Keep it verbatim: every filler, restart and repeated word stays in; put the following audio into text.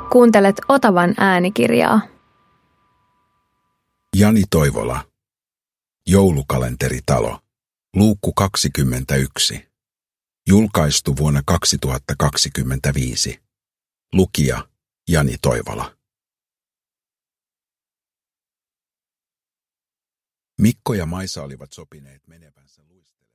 Kuuntelet Otavan äänikirjaa. Jani Toivola. Joulukalenteritalo. Luukku kaksikymmentäyksi. Julkaistu vuonna kaksituhattakaksikymmentäviisi. Lukija Jani Toivola. Mikko ja Maisa olivat sopineet menevänsä luistelemaan.